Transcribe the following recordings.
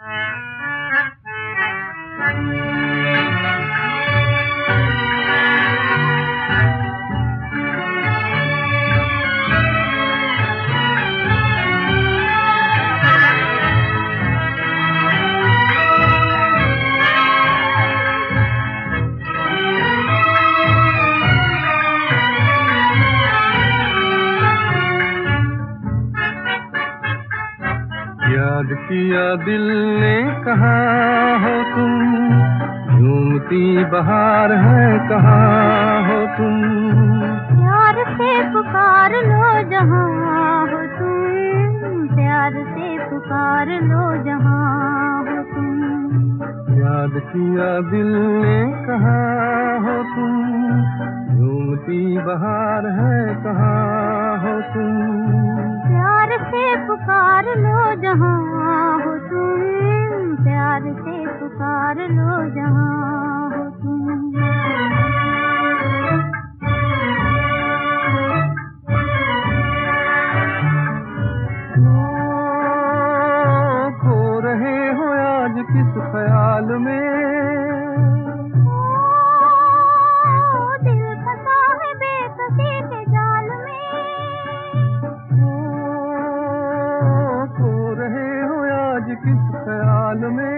याद किया दिल ने कहाँ हो तुम, झूमती बहार है कहाँ हो तुम। प्यार से पुकार लो जहाँ हो तुम, प्यार से पुकार लो जहाँ हो तुम। याद किया दिल ने कहाँ हो तुम, झूमती बहार है कहाँ हो तुम। प्यार से पुकार लो जहाँ हो तुम, प्यार से पुकार लो जहाँ हो तुम। खो रहे हो आज किस ख्याल में, दिल फंसा है बेकसी के जाल में। खो रहे हो आज किस ख्याल में,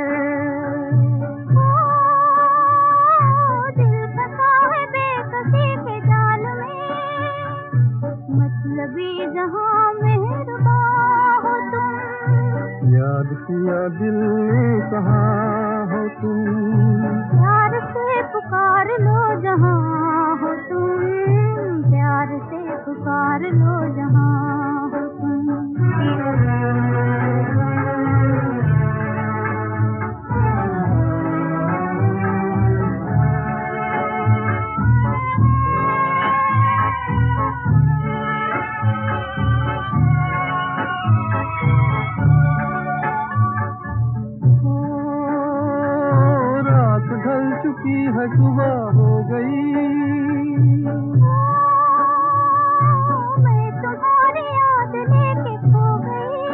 दिल फंसा है बेकसी के जाल में। मतलबी जहाँ मेहरबा हो तुम, याद किया दिल ने कहाँ हो तुम। प्यार से पुकार लो जहाँ हो तुम, प्यार से पुकार लो जहाँ हो तुम। रात ढल चुकी है सुबह हो गई, मैं तुम्हारी याद लेके खो गई।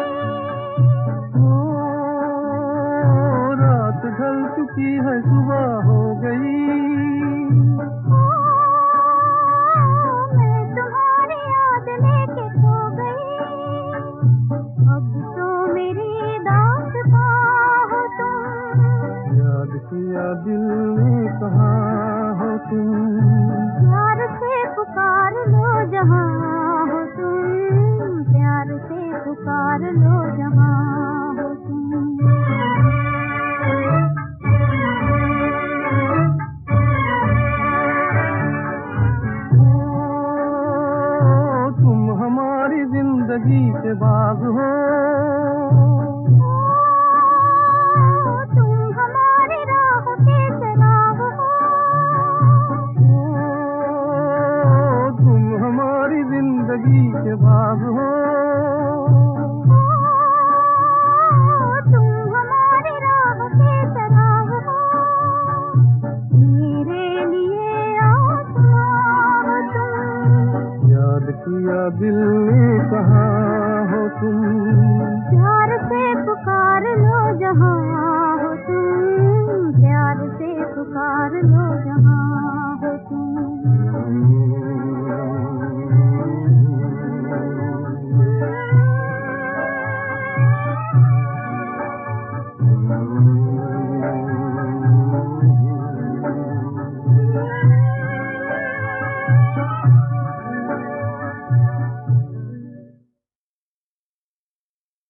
रात ढल चुकी है सुबह हो गई। मैं तुम्हारी याद लेके खो गई। अब तो मेरी दास्तां हो तुम, याद किया दिल ने कहाँ हो तुम। प्यार से पुकार लो जहाँ हो तुम, प्यार से पुकार लो जहाँ हो तुम। तुम हमारी जिंदगी के बाग हो, तुम हमारी राह के चराग हो। तुम हमारी जिंदगी के बाग हो। तुम हमारी राह के चराग हो। मेरे लिए आसमां हो तुम, याद किया दिल ने कहाँ हो तुम। प्यार से पुकार लो जहाँ हो तुम, प्यार से पुकार लो